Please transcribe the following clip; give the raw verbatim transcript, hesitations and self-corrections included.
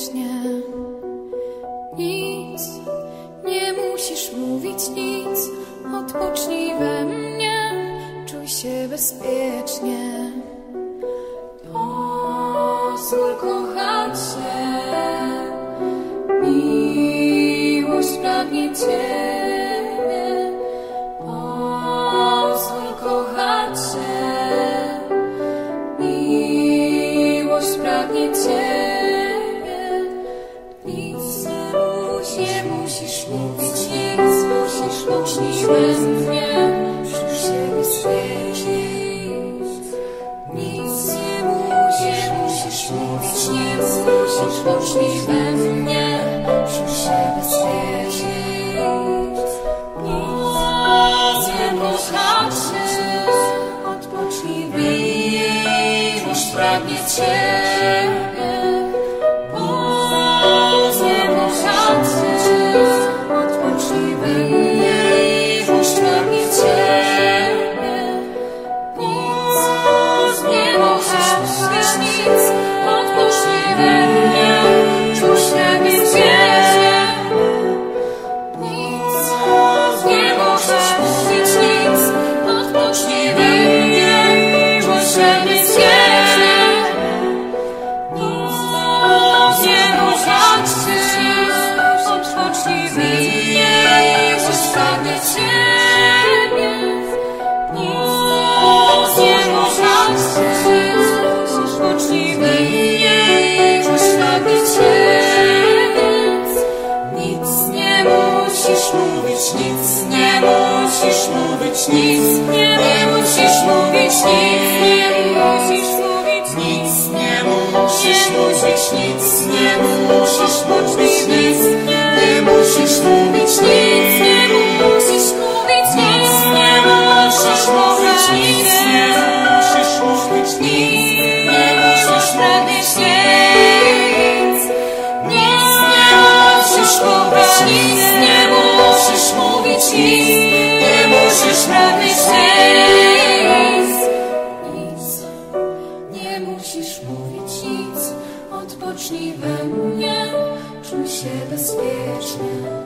bezpiecznie. Nic, nie musisz mówić nic, odpocznij we mnie, czuj się bezpiecznie. Pozwól kochać się, miłość pragnie Ciebie. Pozwól kochać się, miłość pragnie Ciebie. Nic nie musisz, nie musisz mówić nic, musisz mówić we mnie, czuj się bezpiecznie. Nic nie musisz, musisz mówić nic, musisz mówić we mnie, czuj się bezpiecznie. Nic nie kochać się, odpocznij we mnie, miłość pragnie Ciebie. Nie kochać się, odpocznij we mnie, miłość pragnie Ciebie. Nic nie kochać się, nic, odpocznij we mnie, czuj się bezpiecznie. Nic nie możesz mówić nic, odpocznij we mnie, czuj się bezpiecznie. Nic nie kochać się, odpocznij we mnie, miłość pragnie Ciebie. Nic nie kochać się, odpocznij we mnie, miłość pragnie Ciebie. Nic nie musisz mówić, nic nie musisz mówić, nic nie musisz mówić, nic nie musisz mówić, nic nie musisz mówić, nic nie musisz mówić, nic nie musisz mówić, nic nie musisz mówić, nic nie musisz mówić, nic nie musisz mówić, nic nie musisz pragnieć nic, nic nie musisz mówić, nic nie musisz mówić, nic nie musisz pragnieć nic, nic nie musisz mówić nic, odpocznij we mnie, czuj się bezpiecznie.